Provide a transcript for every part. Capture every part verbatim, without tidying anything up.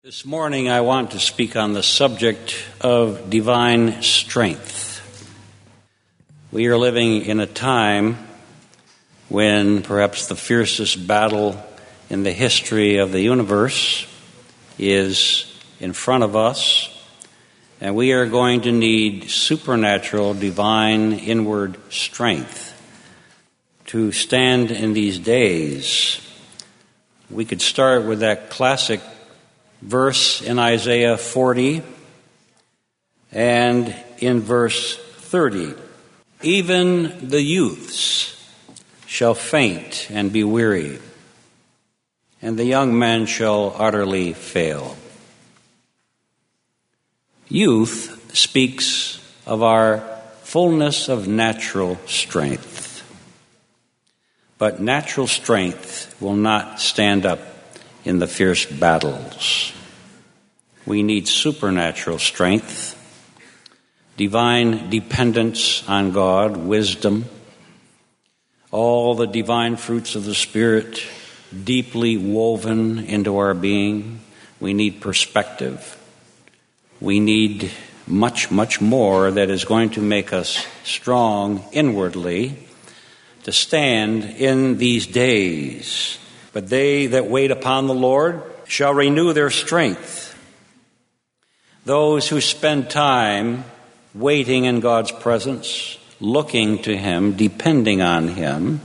This morning I want to speak on the subject of divine strength. We are living in a time when perhaps the fiercest battle in the history of the universe is in front of us, and we are going to need supernatural, divine, inward strength to stand in these days. We could start with that classic verse in Isaiah forty and in verse thirty. Even the youths shall faint and be weary, and the young men shall utterly fail. Youth speaks of our fullness of natural strength, but natural strength will not stand up in the fierce battles. We need supernatural strength, divine dependence on God, wisdom, all the divine fruits of the Spirit deeply woven into our being. We need perspective. We need much, much more that is going to make us strong inwardly to stand in these days. But they that wait upon the Lord shall renew their strength. Those who spend time waiting in God's presence, looking to Him, depending on Him,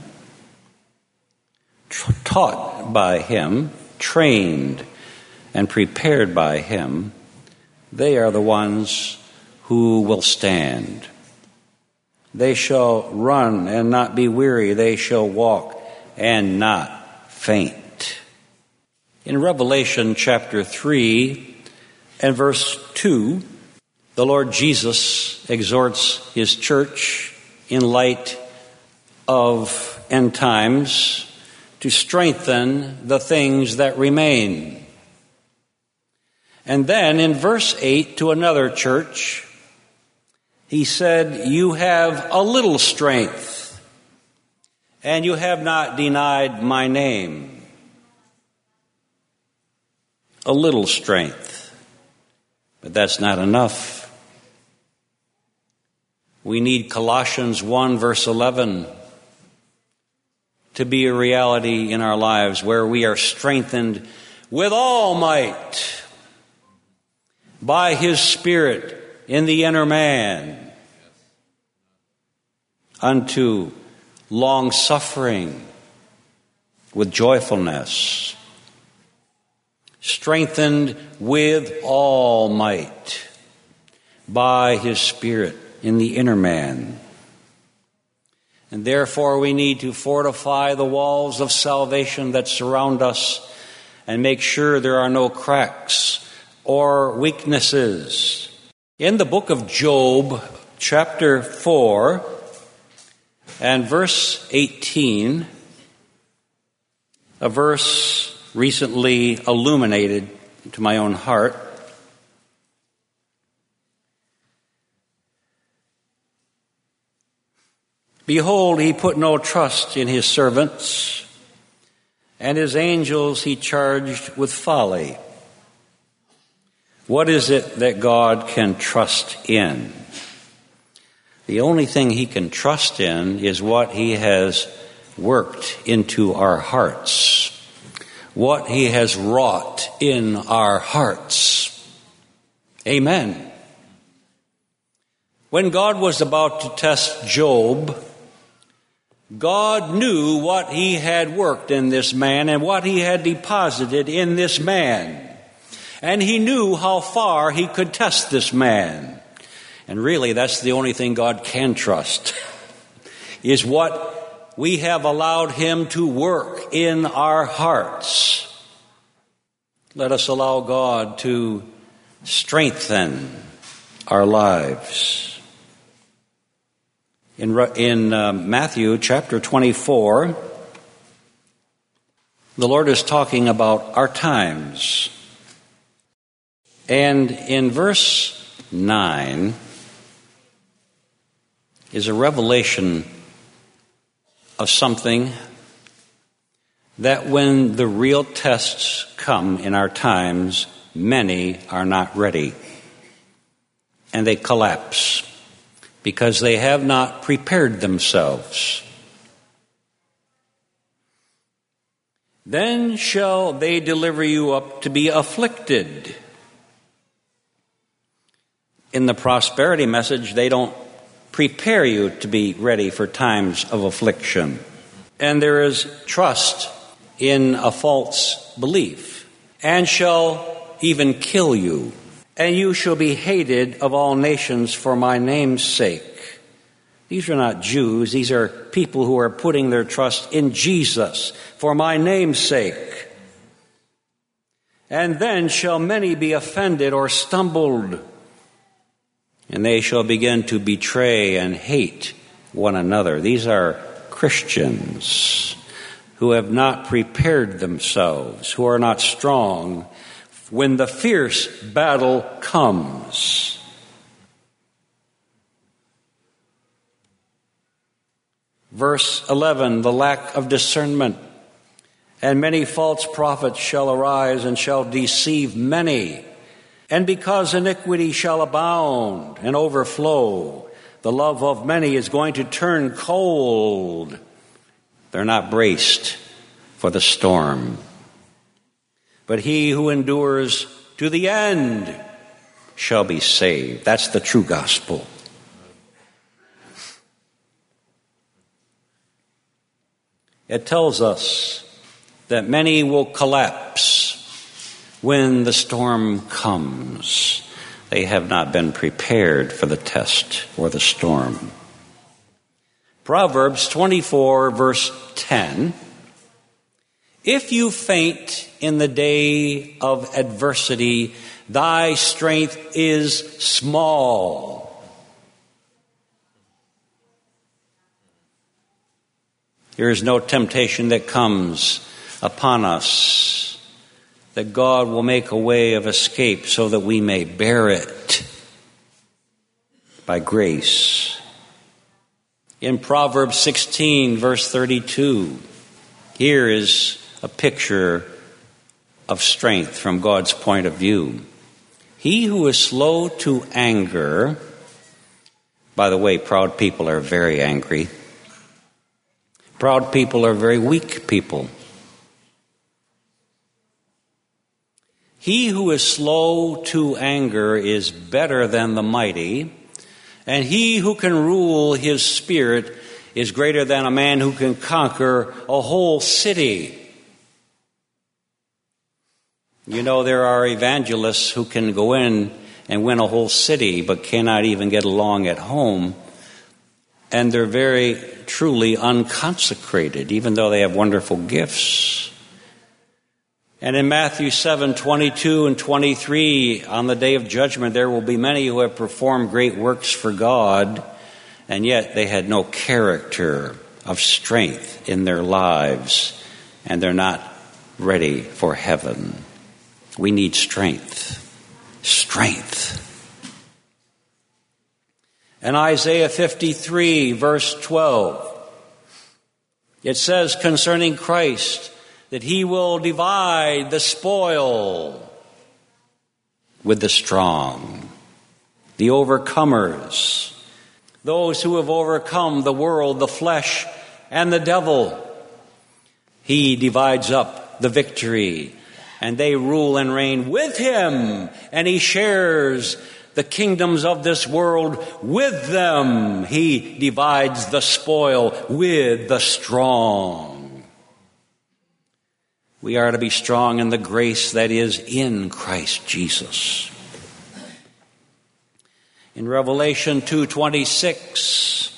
taught by Him, trained and prepared by Him, they are the ones who will stand. They shall run and not be weary. They shall walk and not faint. In Revelation chapter three and verse two, the Lord Jesus exhorts His church in light of end times to strengthen the things that remain. And then in verse eight to another church, He said, "You have a little strength, and you have not denied my name." A little strength. But that's not enough. We need Colossians one verse eleven to be a reality in our lives, where we are strengthened with all might by His Spirit in the inner man unto long-suffering with joyfulness, strengthened with all might by His Spirit in the inner man. And therefore we need to fortify the walls of salvation that surround us and make sure there are no cracks or weaknesses. In the book of Job, chapter four, and verse eighteen, a verse recently illuminated to my own heart. "Behold, He put no trust in His servants, and His angels He charged with folly." What is it that God can trust in? The only thing He can trust in is what He has worked into our hearts, what He has wrought in our hearts. Amen. When God was about to test Job, God knew what He had worked in this man and what He had deposited in this man. And He knew how far He could test this man. And really, that's the only thing God can trust, is what we have allowed Him to work in our hearts. Let us allow God to strengthen our lives. In, in uh, Matthew chapter twenty-four, the Lord is talking about our times. And in verse nine is a revelation of something that when the real tests come in our times, many are not ready. And they collapse because they have not prepared themselves. Then shall they deliver you up to be afflicted. In the prosperity message, they don't prepare you to be ready for times of affliction. And there is trust in a false belief. And shall even kill you. And you shall be hated of all nations for my name's sake. These are not Jews. These are people who are putting their trust in Jesus for my name's sake. And then shall many be offended or stumbled, and they shall begin to betray and hate one another. These are Christians who have not prepared themselves, who are not strong when the fierce battle comes. Verse eleven, the lack of discernment. And many false prophets shall arise and shall deceive many. And because iniquity shall abound and overflow, the love of many is going to turn cold. They're not braced for the storm. But he who endures to the end shall be saved. That's the true gospel. It tells us that many will collapse when the storm comes. They have not been prepared for the test or the storm. Proverbs twenty-four, verse ten. If you faint in the day of adversity, thy strength is small. There is no temptation that comes upon us that God will make a way of escape so that we may bear it by grace. In Proverbs sixteen, verse thirty-two, here is a picture of strength from God's point of view. He who is slow to anger, by the way, proud people are very angry. Proud people are very weak people. He who is slow to anger is better than the mighty, and he who can rule his spirit is greater than a man who can conquer a whole city. You know, there are evangelists who can go in and win a whole city but cannot even get along at home. And they're very truly unconsecrated, even though they have wonderful gifts. And in Matthew seven, twenty-two and twenty-three, on the day of judgment, there will be many who have performed great works for God, and yet they had no character of strength in their lives, and they're not ready for heaven. We need strength. Strength. And Isaiah fifty-three, verse twelve, it says concerning Christ that he will divide the spoil with the strong, the overcomers, those who have overcome the world, the flesh, and the devil. He divides up the victory, and they rule and reign with him, and he shares the kingdoms of this world with them. He divides the spoil with the strong. We are to be strong in the grace that is in Christ Jesus. In Revelation two twenty-six,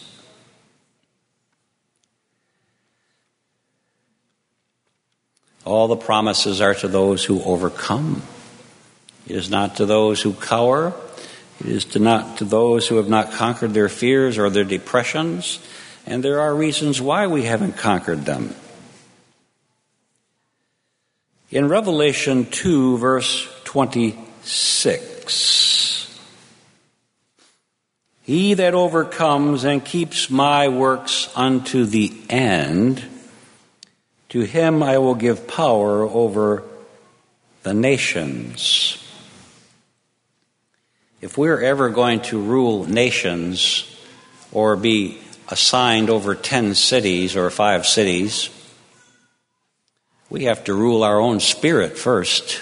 all the promises are to those who overcome. It is not to those who cower. It is to not to those who have not conquered their fears or their depressions, and there are reasons why we haven't conquered them. In Revelation two, verse twenty-six, he that overcomes and keeps my works unto the end, to him I will give power over the nations. if we're ever going to rule nations or be assigned over ten cities or five cities, we have to rule our own spirit first.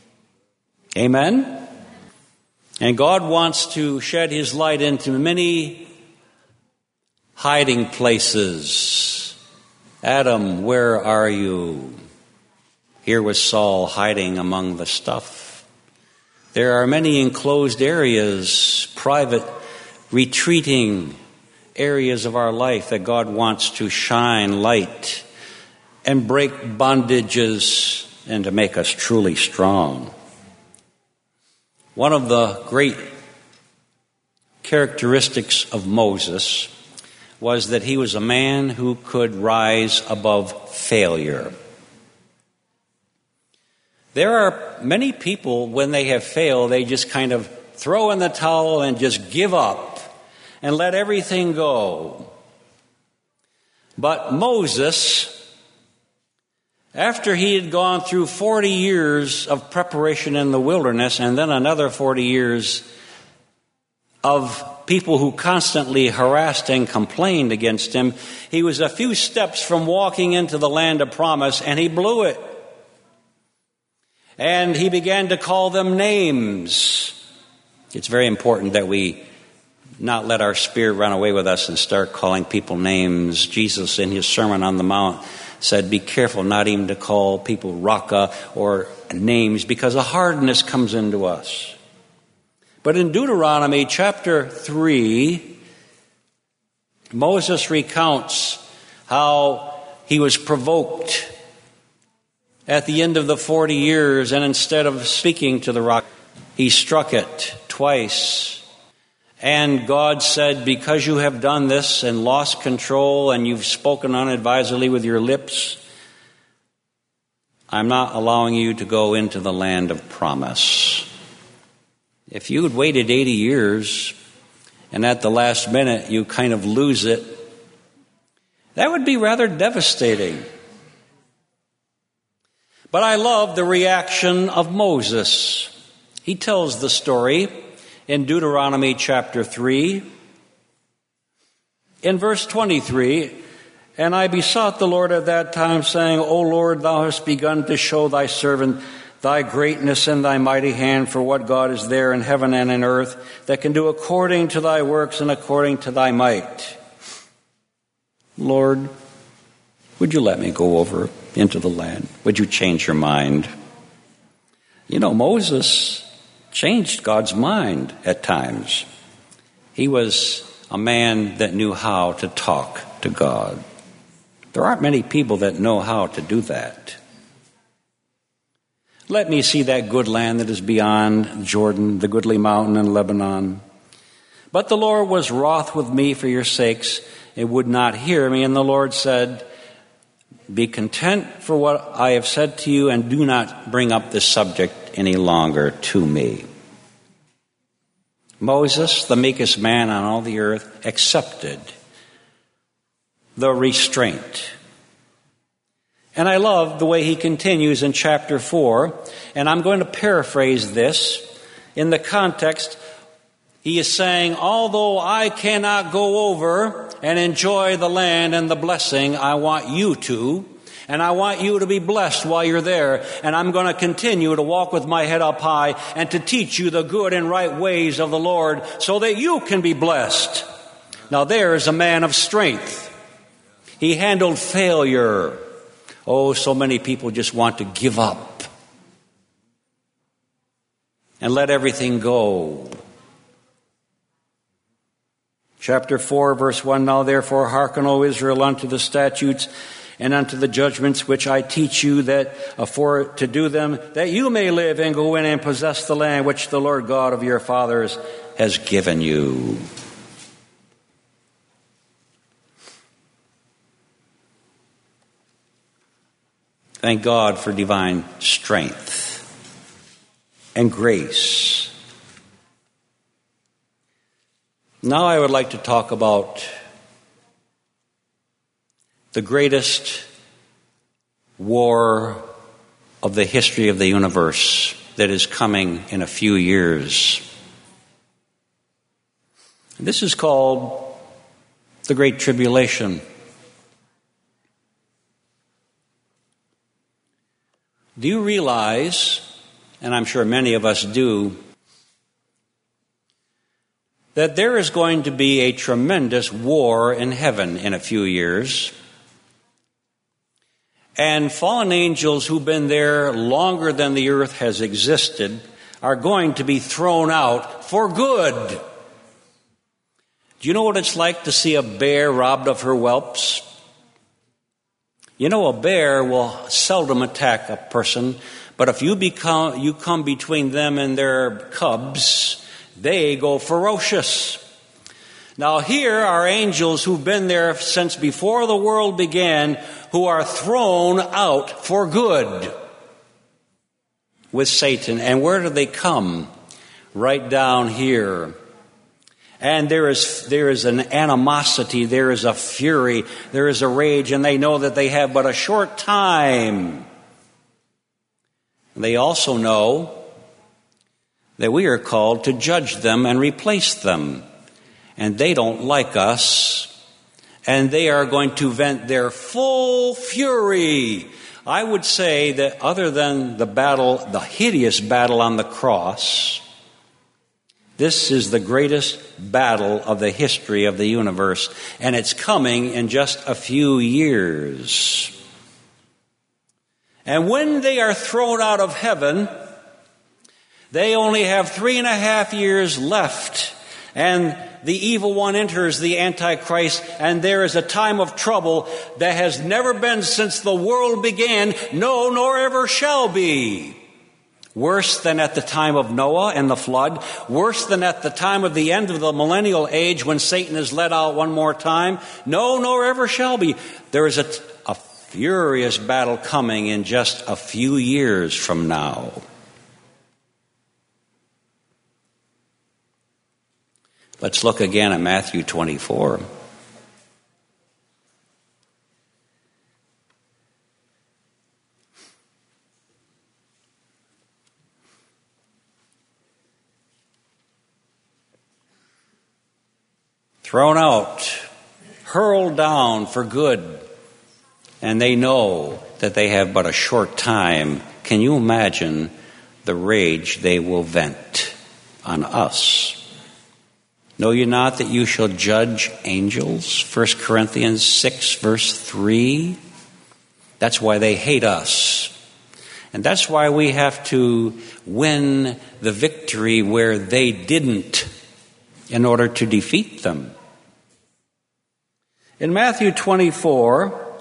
Amen? And God wants to shed his light into many hiding places. Adam, where are you? Here was Saul hiding among the stuff. There are many enclosed areas, private, retreating areas of our life that God wants to shine light and break bondages and to make us truly strong. One of the great characteristics of Moses was that he was a man who could rise above failure. There are many people, when they have failed, they just kind of throw in the towel and just give up and let everything go. But Moses, after he had gone through forty years of preparation in the wilderness and then another forty years of people who constantly harassed and complained against him, he was a few steps from walking into the land of promise, and he blew it. And he began to call them names. It's very important that we not let our spirit run away with us and start calling people names. Jesus, in his Sermon on the Mount, said, be careful not even to call people Raka or names, because a hardness comes into us. But in Deuteronomy chapter three, Moses recounts how he was provoked at the end of the forty years, and instead of speaking to the rock, he struck it twice. And God said, because you have done this and lost control and you've spoken unadvisedly with your lips, I'm not allowing you to go into the land of promise. If you had waited eighty years and at the last minute you kind of lose it, that would be rather devastating. But I love the reaction of Moses. He tells the story in Deuteronomy chapter three. In verse twenty-three, and I besought the Lord at that time, saying, O Lord, thou hast begun to show thy servant thy greatness and thy mighty hand, for what God is there in heaven and in earth that can do according to thy works and according to thy might. Lord, would you let me go over into the land? Would you change your mind? You know, Moses changed God's mind at times. He was a man that knew how to talk to God. There aren't many people that know how to do that. Let me see that good land that is beyond Jordan, the goodly mountain in Lebanon. But the Lord was wroth with me for your sakes, and would not hear me. And the Lord said, be content for what I have said to you, and do not bring up this subject any longer to me. Moses, the meekest man on all the earth, accepted the restraint. And I love the way he continues in chapter four, and I'm going to paraphrase this. In the context, he is saying, although I cannot go over and enjoy the land and the blessing, I want you to. And I want you to be blessed while you're there. And I'm going to continue to walk with my head up high and to teach you the good and right ways of the Lord so that you can be blessed. Now there is a man of strength. He handled failure. Oh, so many people just want to give up and let everything go. Chapter four, verse one, now therefore hearken, O Israel, unto the statutes and unto the judgments which I teach you, that uh, for to do them, that you may live and go in and possess the land which the Lord God of your fathers has given you. Thank God for divine strength and grace. Now I would like to talk about the greatest war of the history of the universe that is coming in a few years. This is called the Great Tribulation. Do you realize, and I'm sure many of us do, that there is going to be a tremendous war in heaven in a few years? And fallen angels who've been there longer than the earth has existed are going to be thrown out for good. Do you know what it's like to see a bear robbed of her whelps? You know, a bear will seldom attack a person, but if you become you come between them and their cubs, they go ferocious. Now here are angels who've been there since before the world began, who are thrown out for good with Satan. And where do they come? Right down here. And there is there is an animosity, there is a fury, there is a rage, and they know that they have but a short time. They also know that we are called to judge them and replace them. And they don't like us, and they are going to vent their full fury. I would say that other than the battle, the hideous battle on the cross, this is the greatest battle of the history of the universe, and it's coming in just a few years. And when they are thrown out of heaven, they only have three and a half years left, and the evil one enters, the Antichrist, and there is a time of trouble that has never been since the world began, no, nor ever shall be. Worse than at the time of Noah and the flood, worse than at the time of the end of the millennial age when Satan is let out one more time, no, nor ever shall be. There is a, a furious battle coming in just a few years from now. Let's look again at Matthew twenty-four. Thrown out, hurled down for good, and they know that they have but a short time. Can you imagine the rage they will vent on us? Know you not that you shall judge angels? First Corinthians six, verse three. That's why they hate us. And that's why we have to win the victory where they didn't in order to defeat them. In Matthew twenty-four,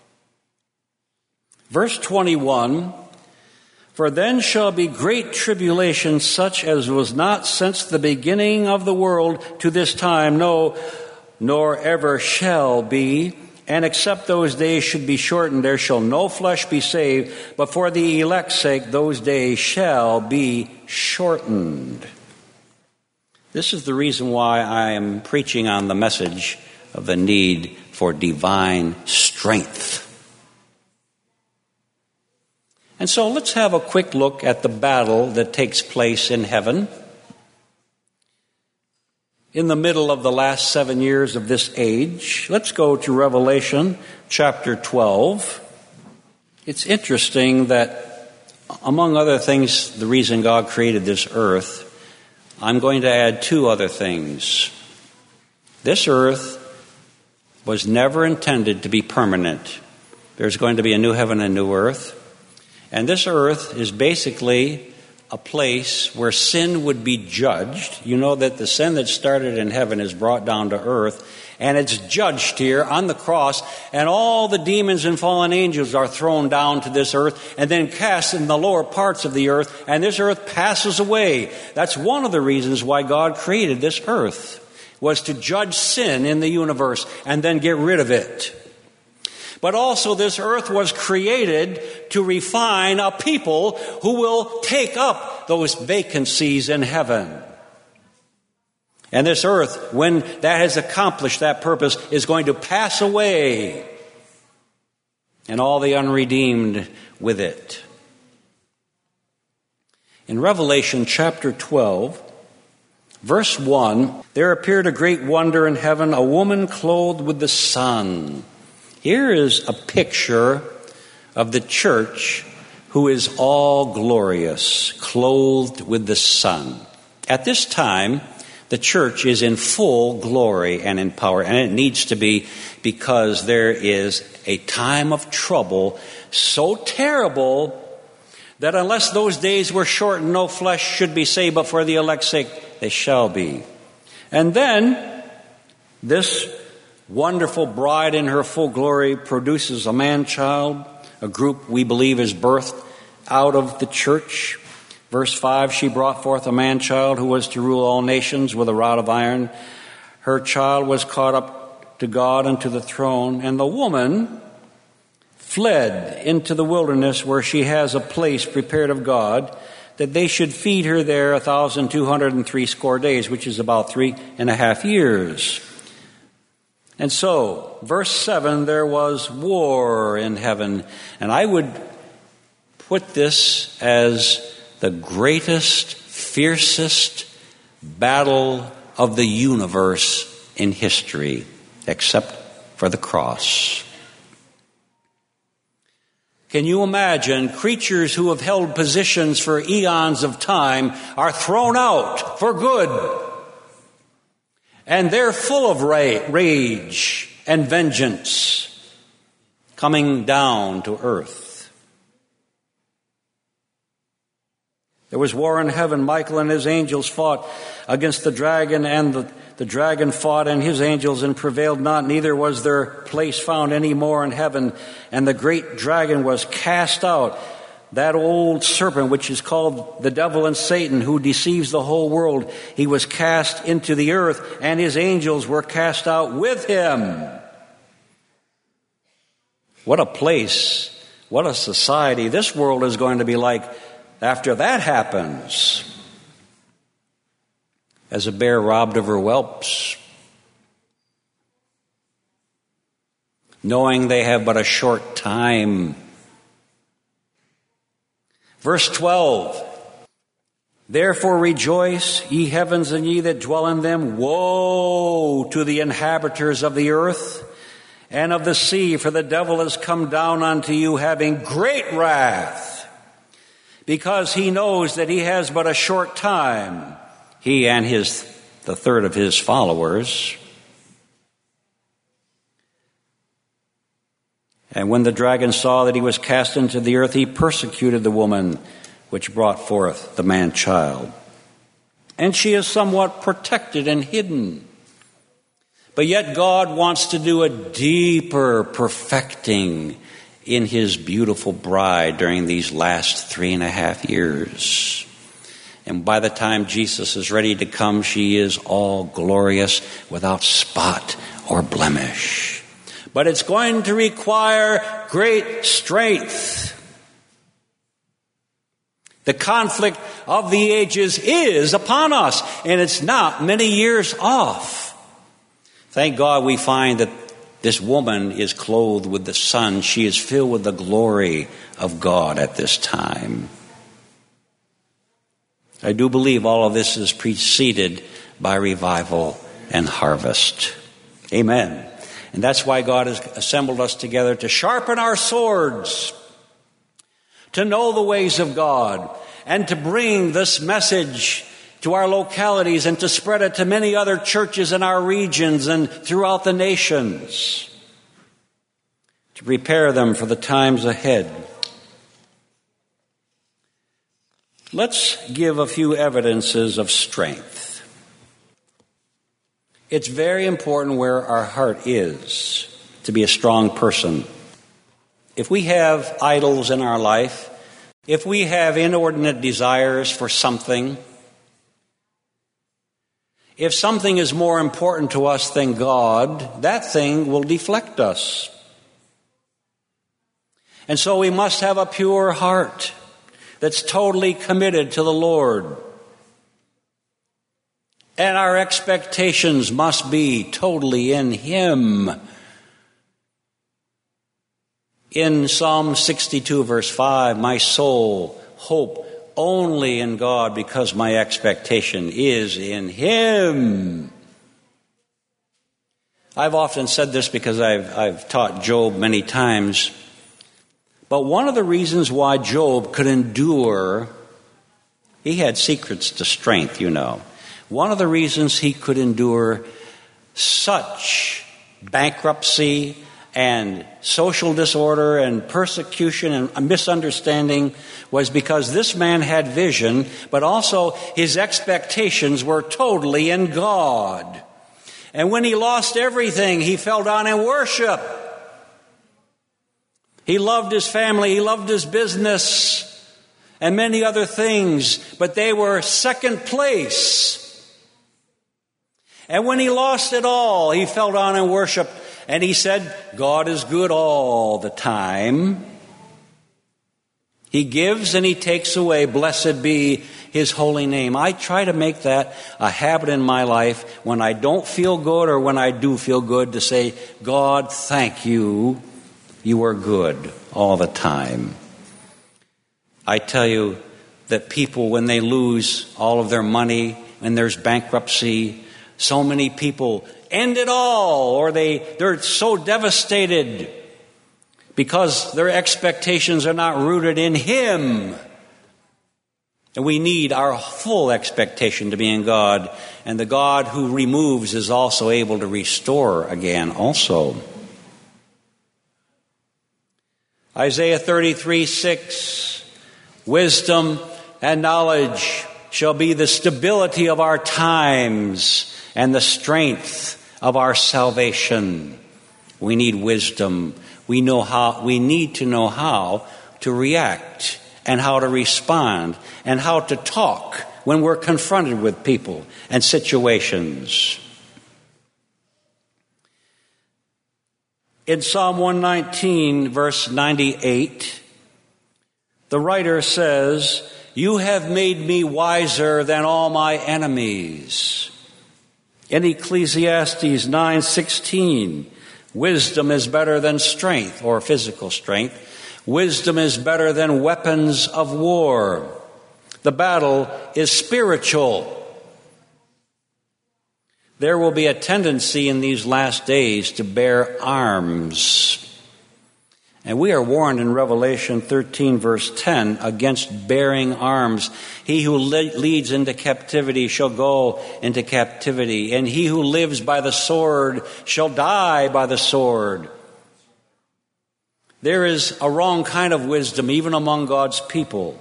verse twenty-one, for then shall be great tribulation, such as was not since the beginning of the world to this time, no, nor ever shall be. And except those days should be shortened, there shall no flesh be saved, but for the elect's sake those days shall be shortened. This is the reason why I am preaching on the message of the need for divine strength. And so let's have a quick look at the battle that takes place in heaven in the middle of the last seven years of this age. Let's go to Revelation chapter twelve. It's interesting that, among other things, the reason God created this earth, I'm going to add two other things. This earth was never intended to be permanent. There's going to be a new heaven and new earth. And this earth is basically a place where sin would be judged. You know that the sin that started in heaven is brought down to earth, and it's judged here on the cross, and all the demons and fallen angels are thrown down to this earth and then cast in the lower parts of the earth, and this earth passes away. That's one of the reasons why God created this earth, was to judge sin in the universe and then get rid of it. But also this earth was created to refine a people who will take up those vacancies in heaven. And this earth, when that has accomplished that purpose, is going to pass away, and all the unredeemed with it. In Revelation chapter twelve, Verse one, there appeared a great wonder in heaven, a woman clothed with the sun. Here is a picture of the church who is all glorious, clothed with the sun. At this time, the church is in full glory and in power, and it needs to be, because there is a time of trouble so terrible that unless those days were shortened, no flesh should be saved, but for the elect's sake they shall be. And then this wonderful bride in her full glory produces a man-child, a group we believe is birthed out of the church. Verse five, she brought forth a man-child who was to rule all nations with a rod of iron. Her child was caught up to God and to the throne, and the woman fled into the wilderness where she has a place prepared of God, that they should feed her there a thousand two hundred and three score days, which is about three and a half years. And so, verse seven, there was war in heaven. And I would put this as the greatest, fiercest battle of the universe in history, except for the cross. Can you imagine creatures who have held positions for eons of time are thrown out for good? And they're full of rage and vengeance coming down to earth. There was war in heaven. Michael and his angels fought against the dragon, and the, the dragon fought and his angels and prevailed not. Neither was their place found any more in heaven. And the great dragon was cast out, that old serpent which is called the devil and Satan, who deceives the whole world. He was cast into the earth, and his angels were cast out with him. What a place, what a society this world is going to be like after that happens. As a bear robbed of her whelps, knowing they have but a short time. Verse twelve, therefore rejoice, ye heavens, and ye that dwell in them. Woe to the inhabitants of the earth and of the sea, for the devil has come down unto you, having great wrath, because he knows that he has but a short time, he and his the third of his followers. And when the dragon saw that he was cast into the earth, he persecuted the woman which brought forth the man-child. And she is somewhat protected and hidden. But yet God wants to do a deeper perfecting in his beautiful bride during these last three and a half years. And by the time Jesus is ready to come, she is all glorious, without spot or blemish. But it's going to require great strength. The conflict of the ages is upon us, and it's not many years off. Thank God we find that this woman is clothed with the sun. She is filled with the glory of God at this time. I do believe all of this is preceded by revival and harvest. Amen. And that's why God has assembled us together, to sharpen our swords, to know the ways of God, and to bring this message to our localities and to spread it to many other churches in our regions and throughout the nations, to prepare them for the times ahead. Let's give a few evidences of strength. It's very important where our heart is to be a strong person. If we have idols in our life, if we have inordinate desires for something, if something is more important to us than God, that thing will deflect us. And so we must have a pure heart that's totally committed to the Lord. And our expectations must be totally in Him. In Psalm sixty-two, verse five, my soul hope only in God because my expectation is in Him. I've often said this because I've, I've taught Job many times. But one of the reasons why Job could endure, he had secrets to strength, you know. One of the reasons he could endure such bankruptcy and social disorder and persecution and misunderstanding was because this man had vision, but also his expectations were totally in God. And when he lost everything, he fell down in worship. He loved his family, he loved his business, and many other things, but they were second place. And when he lost it all, he fell down in worship, and he said, God is good all the time. He gives and he takes away. Blessed be His holy name. I try to make that a habit in my life when I don't feel good or when I do feel good to say, God, thank you. You are good all the time. I tell you that people, when they lose all of their money, when there's bankruptcy, so many people end it all, or they, they're so devastated because their expectations are not rooted in Him. And we need our full expectation to be in God. And the God who removes is also able to restore again also. Isaiah thirty-three six, wisdom and knowledge shall be the stability of our times and the strength of our salvation. We need wisdom. We know how, we need to know how to react and how to respond and how to talk when we're confronted with people and situations. In Psalm one nineteen, verse ninety-eight, the writer says, you have made me wiser than all my enemies. In Ecclesiastes nine sixteen, wisdom is better than strength or physical strength. Wisdom is better than weapons of war. The battle is spiritual. There will be a tendency in these last days to bear arms. And we are warned in Revelation thirteen, verse ten, against bearing arms. He who le- leads into captivity shall go into captivity, and he who lives by the sword shall die by the sword. There is a wrong kind of wisdom even among God's people.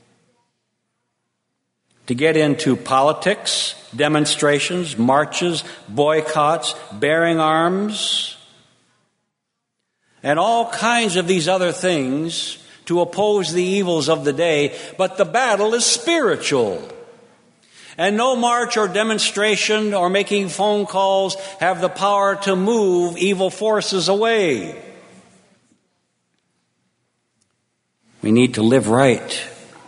To get into politics, demonstrations, marches, boycotts, bearing arms, and all kinds of these other things to oppose the evils of the day. But the battle is spiritual. And no march or demonstration or making phone calls have the power to move evil forces away. We need to live right.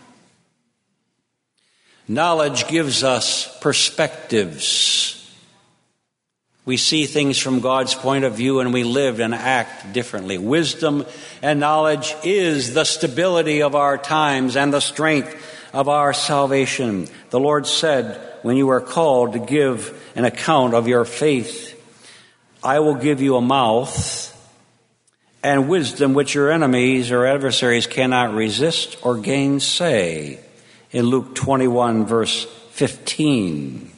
Knowledge gives us perspectives. We see things from God's point of view and we live and act differently. Wisdom and knowledge is the stability of our times and the strength of our salvation. The Lord said, when you are called to give an account of your faith, I will give you a mouth and wisdom which your enemies or adversaries cannot resist or gainsay. In Luke twenty-one, verse fifteen.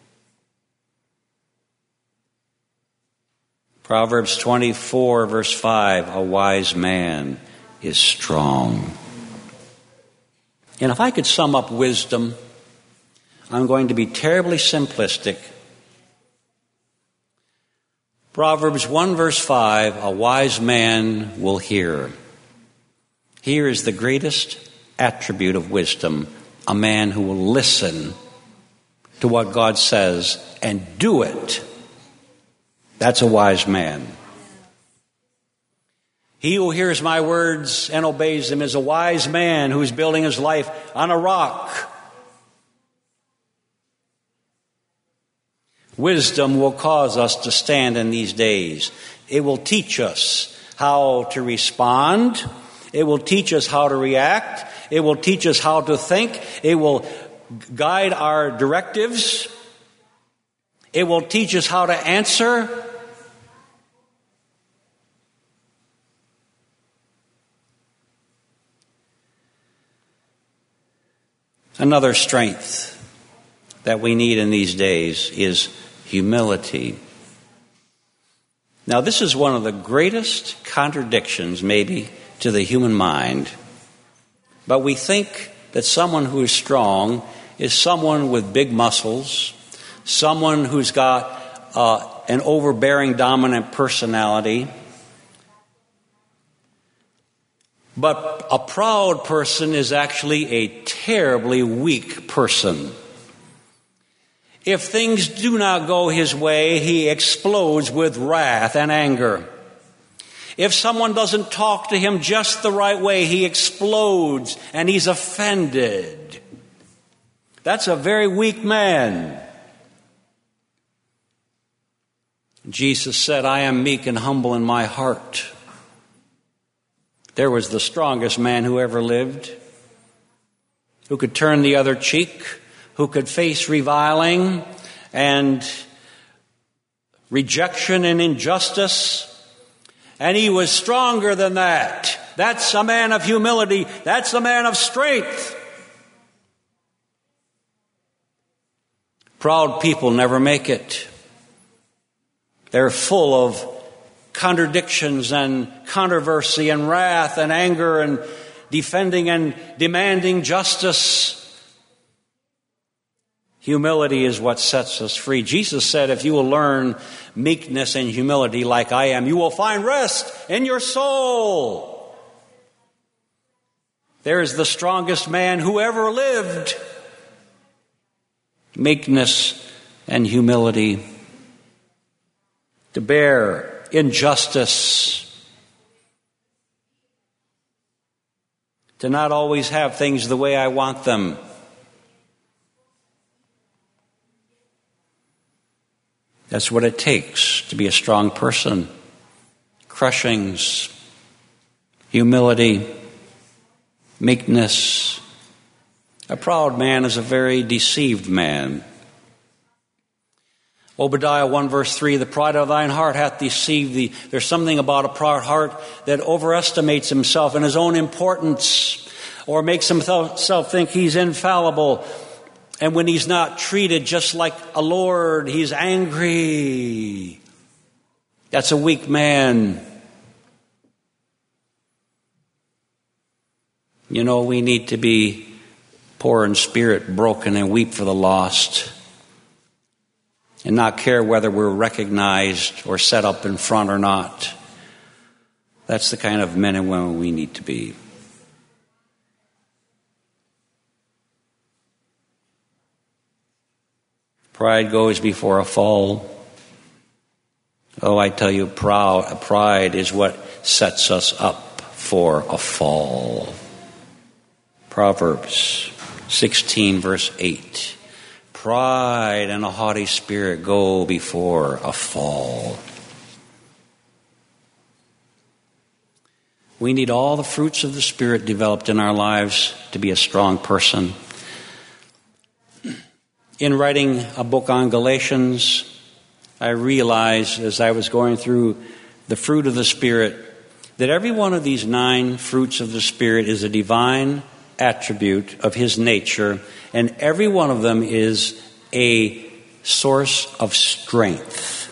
Proverbs twenty-four, verse five, a wise man is strong. And if I could sum up wisdom, I'm going to be terribly simplistic. Proverbs one, verse five, a wise man will hear. Here is the greatest attribute of wisdom, a man who will listen to what God says and do it. That's a wise man. He who hears my words and obeys them is a wise man who's building his life on a rock. Wisdom will cause us to stand in these days. It will teach us how to respond. It will teach us how to react. It will teach us how to think. It will guide our directives. It will teach us how to answer. Another strength that we need in these days is humility. Now, this is one of the greatest contradictions, maybe, to the human mind. But we think that someone who is strong is someone with big muscles, someone who's got uh, an overbearing, dominant personality. But a proud person is actually a terribly weak person. If things do not go his way, he explodes with wrath and anger. If someone doesn't talk to him just the right way, he explodes and he's offended. That's a very weak man. Jesus said, I am meek and humble in my heart. There was the strongest man who ever lived, who could turn the other cheek, who could face reviling and rejection and injustice. And he was stronger than that. That's a man of humility. That's a man of strength. Proud people never make it. They're full of contradictions and controversy and wrath and anger and defending and demanding justice. Humility is what sets us free. Jesus said, if you will learn meekness and humility like I am, you will find rest in your soul. There is the strongest man who ever lived. Meekness and humility. To bear injustice. To not always have things the way I want them. That's what it takes to be a strong person. Crushings, humility, meekness. A proud man is a very deceived man. Obadiah one verse three, the pride of thine heart hath deceived thee. There's something about a proud heart that overestimates himself and his own importance, or makes himself think he's infallible. And when he's not treated just like a lord, he's angry. That's a weak man. You know, we need to be poor in spirit, broken, and weep for the lost. And not care whether we're recognized or set up in front or not. That's the kind of men and women we need to be. Pride goes before a fall. Oh, I tell you, proud, pride is what sets us up for a fall. Proverbs sixteen, verse eight. Pride and a haughty spirit go before a fall. We need all the fruits of the Spirit developed in our lives to be a strong person. In writing a book on Galatians, I realized as I was going through the fruit of the Spirit that every one of these nine fruits of the Spirit is a divine attribute of His nature, and every one of them is a source of strength.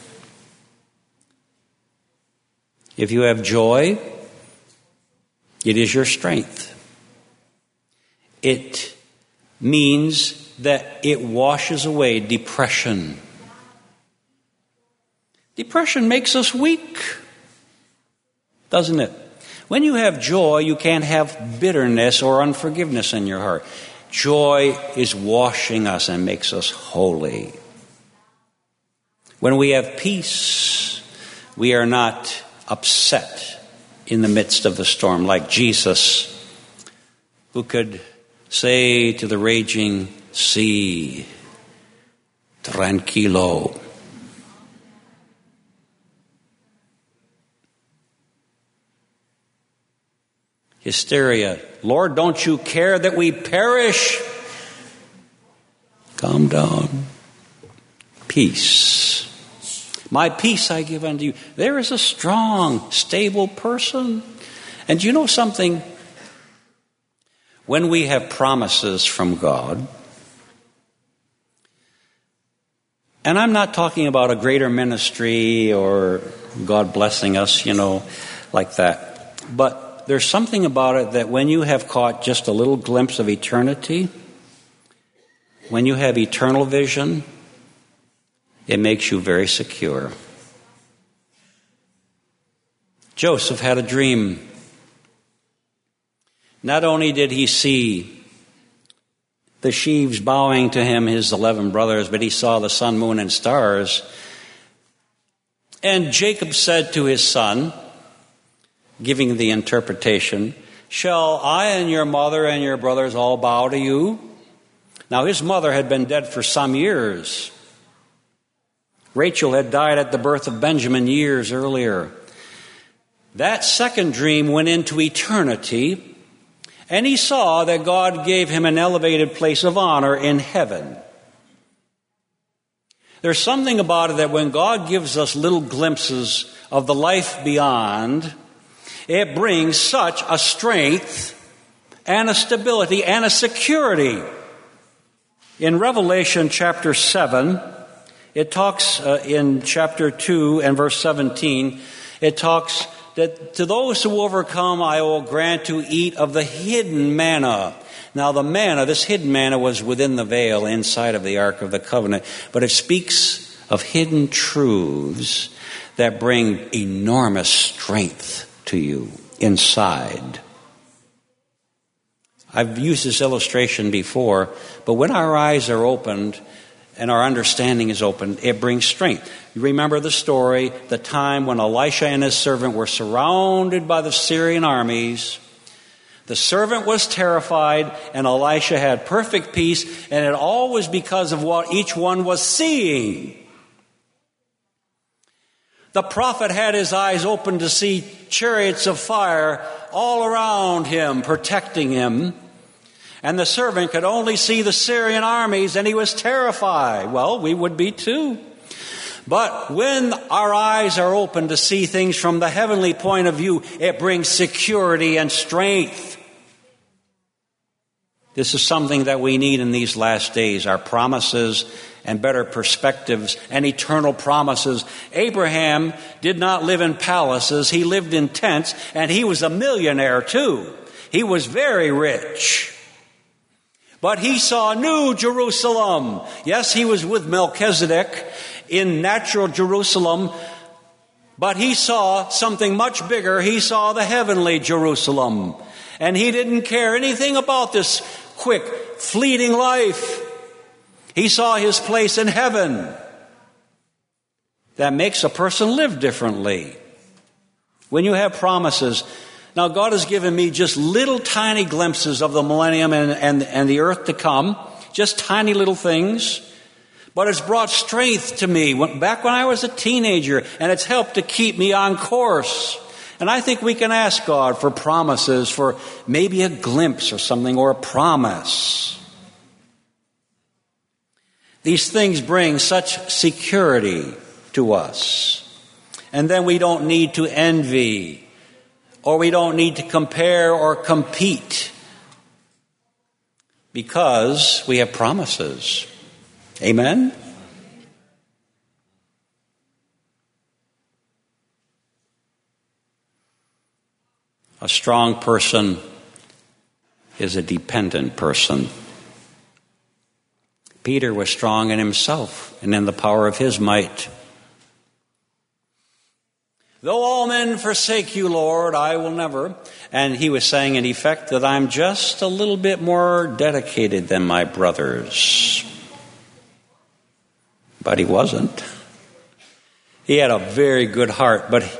If you have joy, it is your strength. It means that it washes away depression. Depression makes us weak, doesn't it? When you have joy, you can't have bitterness or unforgiveness in your heart. Joy is washing us and makes us holy. When we have peace, we are not upset in the midst of the storm, like Jesus, who could say to the raging sea, tranquilo. hysteria. Lord, don't you care that we perish? Calm down. Peace. My peace I give unto you. There is a strong, stable person. And you know something? When we have promises from God, and I'm not talking about a greater ministry or God blessing us, you know, like that. But there's something about it that when you have caught just a little glimpse of eternity, when you have eternal vision, it makes you very secure. Joseph had a dream. Not only did he see the sheaves bowing to him, his eleven brothers, but he saw the sun, moon, and stars. And Jacob said to his son, giving the interpretation, shall I and your mother and your brothers all bow to you? Now his mother had been dead for some years. Rachel had died at the birth of Benjamin years earlier. That second dream went into eternity, and he saw that God gave him an elevated place of honor in heaven. There's something about it that when God gives us little glimpses of the life beyond, it brings such a strength and a stability and a security. In Revelation chapter seven, it talks uh, in chapter two and verse seventeen, it talks that to those who overcome, I will grant to eat of the hidden manna. Now the manna, this hidden manna was within the veil inside of the Ark of the Covenant, but it speaks of hidden truths that bring enormous strength to you inside. I've used this illustration before, but when our eyes are opened and our understanding is opened, it brings strength. You remember the story, the time when Elisha and his servant were surrounded by the Syrian armies. The servant was terrified, and Elisha had perfect peace, and it all was because of what each one was seeing. The prophet had his eyes open to see chariots of fire all around him, protecting him. And the servant could only see the Syrian armies, and he was terrified. Well, we would be too. But when our eyes are open to see things from the heavenly point of view, it brings security and strength. This is something that we need in these last days, our promises and better perspectives and eternal promises. Abraham did not live in palaces. He lived in tents, and he was a millionaire too. He was very rich. But he saw New Jerusalem. Yes, he was with Melchizedek in natural Jerusalem, but he saw something much bigger. He saw the heavenly Jerusalem. And he didn't care anything about this quick, fleeting life. He saw his place in heaven. That makes a person live differently. When you have promises. Now, God has given me just little tiny glimpses of the millennium and, and, and the earth to come. Just tiny little things. But it's brought strength to me when, back when I was a teenager. And it's helped to keep me on course. And I think we can ask God for promises, for maybe a glimpse or something, or a promise. These things bring such security to us. And then we don't need to envy, or we don't need to compare or compete, because we have promises. Amen? A strong person is a dependent person. Peter was strong in himself and in the power of his might. Though all men forsake you, Lord, I will never. And he was saying in effect that I'm just a little bit more dedicated than my brothers. But he wasn't. He had a very good heart, but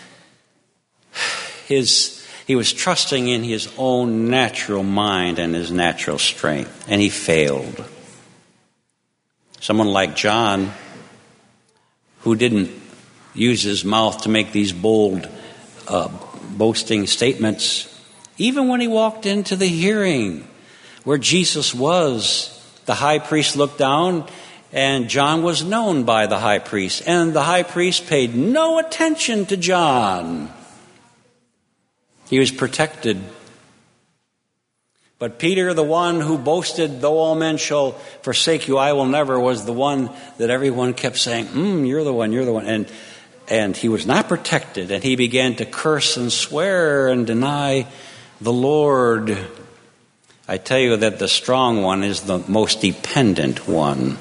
his he was trusting in his own natural mind and his natural strength, and he failed. Someone like John, who didn't use his mouth to make these bold, uh, boasting statements, Even when he walked into the hearing where Jesus was, the high priest looked down, and John was known by the high priest. And the high priest paid no attention to John. He was protected. But Peter, the one who boasted, though all men shall forsake you, I will never, was the one that everyone kept saying, mm, you're the one, you're the one. And, and he was not protected. And he began to curse and swear and deny the Lord. I tell you that the strong one is the most dependent one.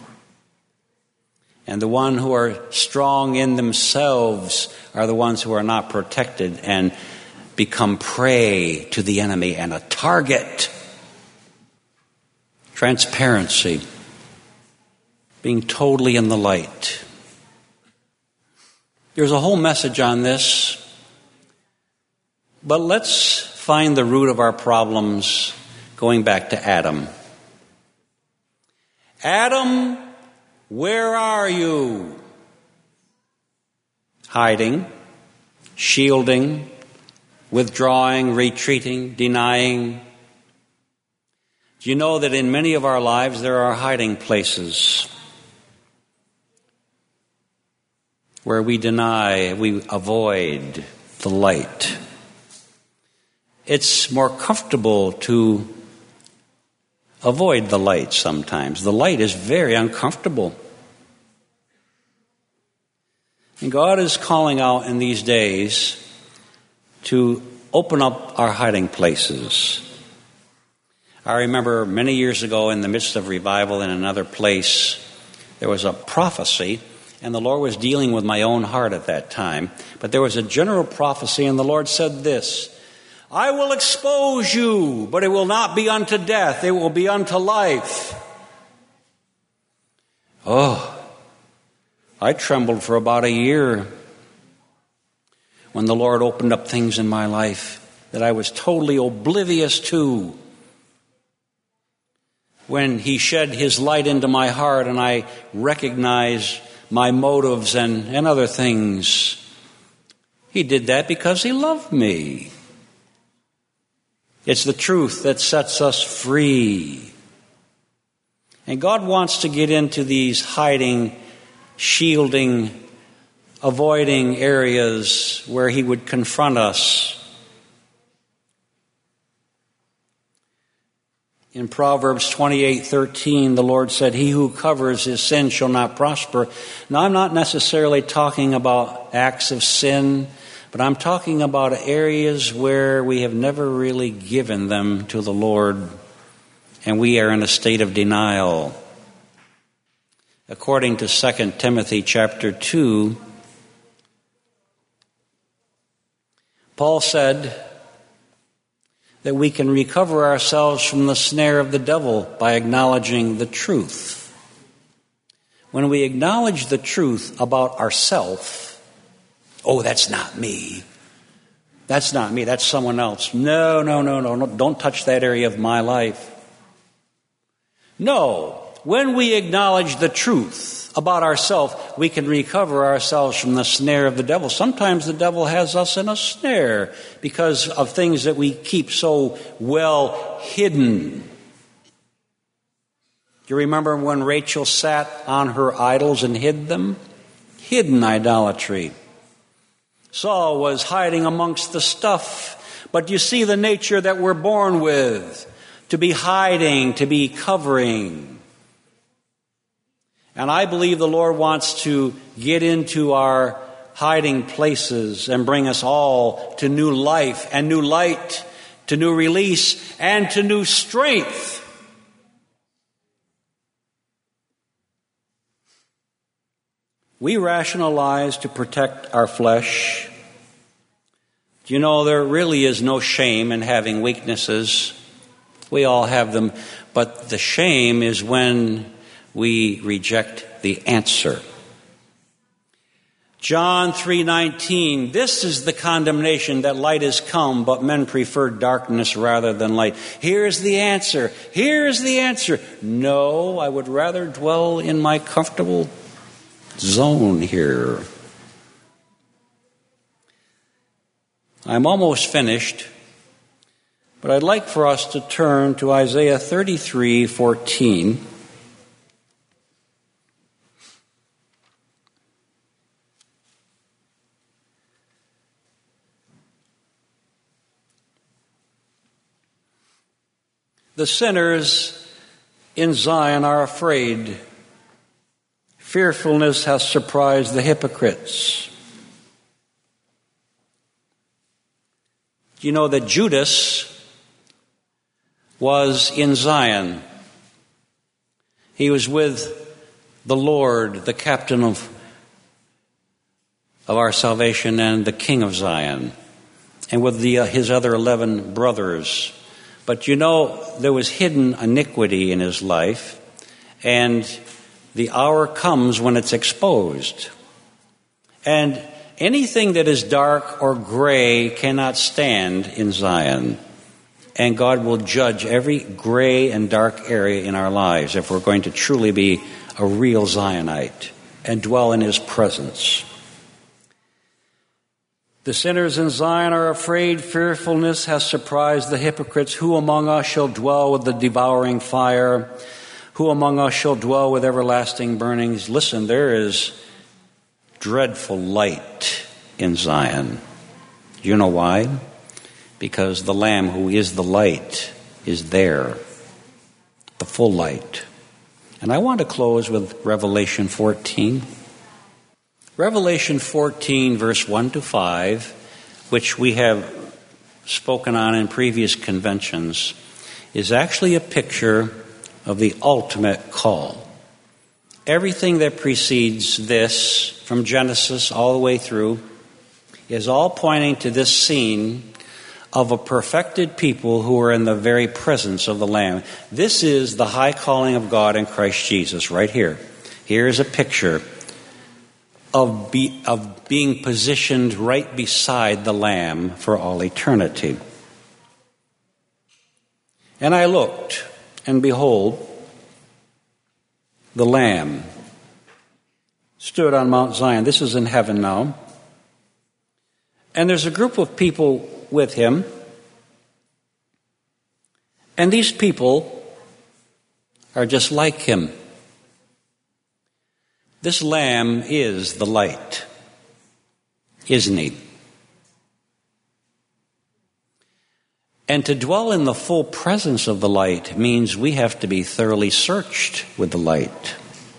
And the one who are strong in themselves are the ones who are not protected and become prey to the enemy and a target. Transparency. Being totally in the light. There's a whole message on this. But let's find the root of our problems going back to Adam. Adam, where are you? Hiding, shielding, withdrawing, retreating, denying. Do you know that in many of our lives there are hiding places where we deny, we avoid the light? It's more comfortable to avoid the light sometimes. The light is very uncomfortable. And God is calling out in these days to open up our hiding places. I remember many years ago in the midst of revival in another place, there was a prophecy, and the Lord was dealing with my own heart at that time. But there was a general prophecy, and the Lord said this, I will expose you, but it will not be unto death. It will be unto life. Oh, I trembled for about a year when the Lord opened up things in my life that I was totally oblivious to. When He shed His light into my heart and I recognized my motives and, and other things. He did that because He loved me. It's the truth that sets us free. And God wants to get into these hiding, shielding, avoiding areas where He would confront us. In Proverbs twenty-eight thirteen, the Lord said, he who covers his sin shall not prosper. Now, I'm not necessarily talking about acts of sin, but I'm talking about areas where we have never really given them to the Lord, and we are in a state of denial. According to Second Timothy chapter two, Paul said that we can recover ourselves from the snare of the devil by acknowledging the truth. When we acknowledge the truth about ourselves, oh, that's not me. That's not me. That's someone else. No, no, no, no, no. Don't touch that area of my life. No. When we acknowledge the truth about ourselves, we can recover ourselves from the snare of the devil. Sometimes the devil has us in a snare because of things that we keep so well hidden. Do you remember when Rachel sat on her idols and hid them? Hidden idolatry. Saul was hiding amongst the stuff. But you see the nature that we're born with, to be hiding, to be covering. And I believe the Lord wants to get into our hiding places and bring us all to new life and new light, to new release and to new strength. We rationalize to protect our flesh. You know, there really is no shame in having weaknesses. We all have them. But the shame is when we reject the answer. John three nineteen, this is the condemnation, that light has come, but men prefer darkness rather than light. Here's the answer. Here's the answer. No, I would rather dwell in my comfortable zone here. I'm almost finished. But I'd like for us to turn to Isaiah thirty-three fourteen. The sinners in Zion are afraid. Fearfulness has surprised the hypocrites. You know that Judas was in Zion. He was with the Lord, the captain of, of our salvation and the King of Zion, and with the, uh, his other eleven brothers. But you know, there was hidden iniquity in his life, and the hour comes when it's exposed. And anything that is dark or gray cannot stand in Zion. And God will judge every gray and dark area in our lives if we're going to truly be a real Zionite and dwell in His presence. The sinners in Zion are afraid. Fearfulness has surprised the hypocrites. Who among us shall dwell with the devouring fire? Who among us shall dwell with everlasting burnings? Listen, there is dreadful light in Zion. You know why? Because the Lamb who is the light is there, the full light. And I want to close with Revelation fourteen. Revelation fourteen, verse one to five, which we have spoken on in previous conventions, is actually a picture of the ultimate call. Everything that precedes this, from Genesis all the way through, is all pointing to this scene of a perfected people who are in the very presence of the Lamb. This is the high calling of God in Christ Jesus right here. Here is a picture of, be, of being positioned right beside the Lamb for all eternity. And I looked, and behold, the Lamb stood on Mount Zion. This is in heaven now. And there's a group of people with Him. And these people are just like Him. This Lamb is the light, isn't He? And to dwell in the full presence of the light means we have to be thoroughly searched with the light.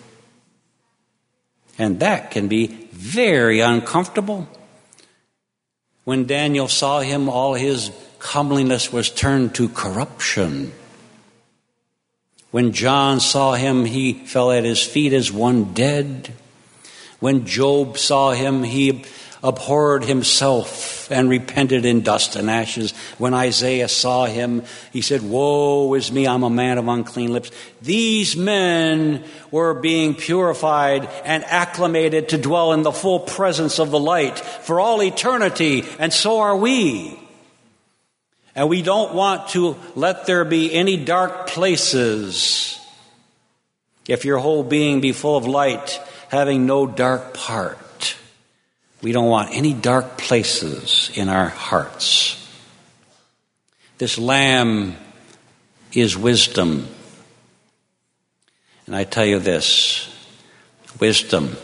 And that can be very uncomfortable. When Daniel saw Him, all his comeliness was turned to corruption. When John saw Him, he fell at His feet as one dead. When Job saw Him, he abhorred himself and repented in dust and ashes. When Isaiah saw Him, he said, "Woe is me, I'm a man of unclean lips." These men were being purified and acclimated to dwell in the full presence of the light for all eternity, and so are we. And we don't want to let there be any dark places. If your whole being be full of light, having no dark part. We don't want any dark places in our hearts. This Lamb is wisdom. And I tell you this, wisdom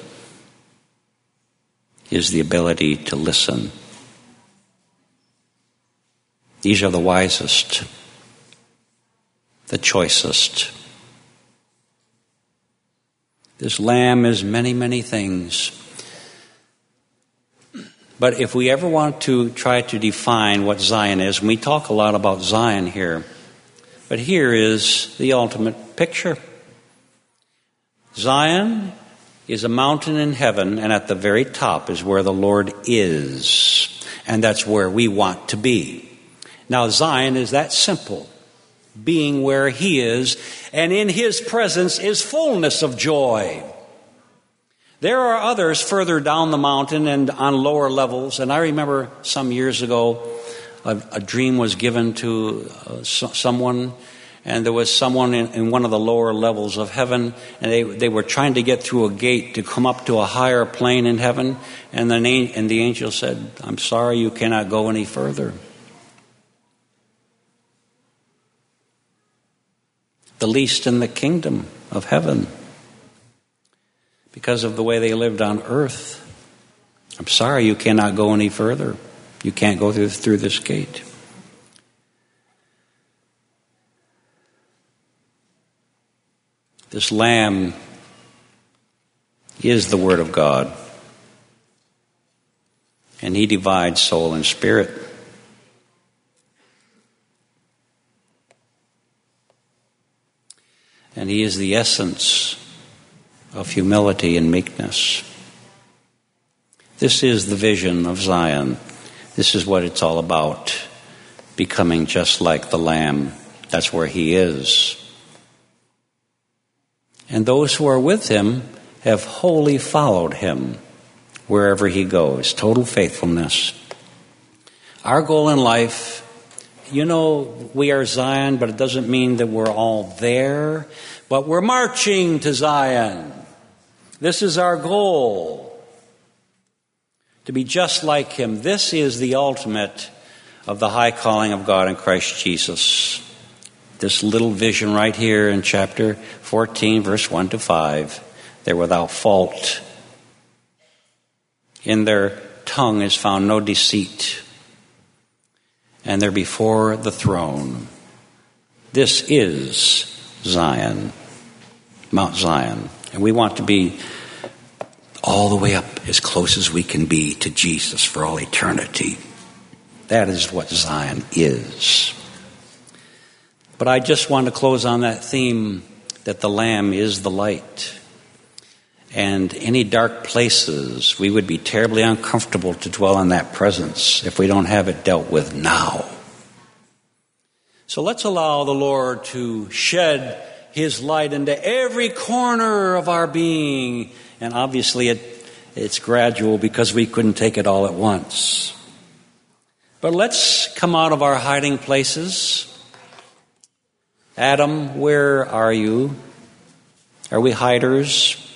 is the ability to listen. These are the wisest, the choicest. This Lamb is many, many things. But if we ever want to try to define what Zion is, and we talk a lot about Zion here, but here is the ultimate picture. Zion is a mountain in heaven, and at the very top is where the Lord is. And that's where we want to be. Now, Zion is that simple, being where He is, and in His presence is fullness of joy. There are others further down the mountain and on lower levels, and I remember some years ago a, a dream was given to uh, so, someone, and there was someone in, in one of the lower levels of heaven, and they they were trying to get through a gate to come up to a higher plane in heaven, and the, and the angel said, "I'm sorry, you cannot go any further." the least in the kingdom of heaven, because of the way they lived on earth. I'm sorry, you cannot go any further. You can't go through, through this gate. This Lamb is the Word of God, and He divides soul and spirit. And He is the essence of humility and meekness. This is the vision of Zion. This is what it's all about, becoming just like the Lamb. That's where He is. And those who are with Him have wholly followed Him wherever He goes. Total faithfulness. Our goal in life, you know, we are Zion, but it doesn't mean that we're all there. But we're marching to Zion. This is our goal, to be just like Him. This is the ultimate of the high calling of God in Christ Jesus. This little vision right here in chapter fourteen, verse one to five. They're without fault. In their tongue is found no deceit. And they're before the throne. This is Zion, Mount Zion. And we want to be all the way up as close as we can be to Jesus for all eternity. That is what Zion is. But I just want to close on that theme that the Lamb is the light. And any dark places, we would be terribly uncomfortable to dwell in that presence if we don't have it dealt with now. So let's allow the Lord to shed His light into every corner of our being. And obviously it, it's gradual because we couldn't take it all at once. But let's come out of our hiding places. Adam, where are you? Are we hiders?